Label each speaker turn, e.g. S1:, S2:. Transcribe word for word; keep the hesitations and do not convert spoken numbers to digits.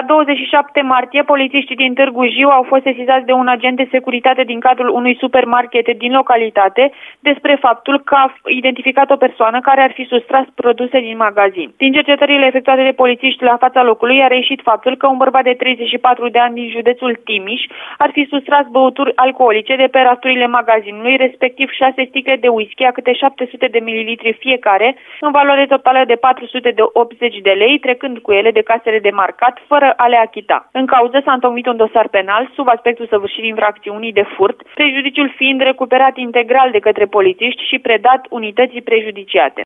S1: La douăzeci și șapte martie, polițiștii din Târgu Jiu au fost sesizați de un agent de securitate din cadrul unui supermarket din localitate despre faptul că a identificat o persoană care ar fi sustras produse din magazin. Din cercetările efectuate de polițiști la fața locului a reieșit faptul că un bărbat de treizeci și patru de ani din județul Timiș ar fi sustras băuturi alcoolice de pe rafturile magazinului, respectiv șase sticle de whisky a câte șapte sute de mililitri fiecare, în valoare totală de patru sute optzeci de lei, trecând cu ele de casele de marcat, fără a le achita. În cauză s-a întocmit un dosar penal sub aspectul săvârșirii infracțiunii de furt, prejudiciul fiind recuperat integral de către polițiști și predat unității prejudiciate.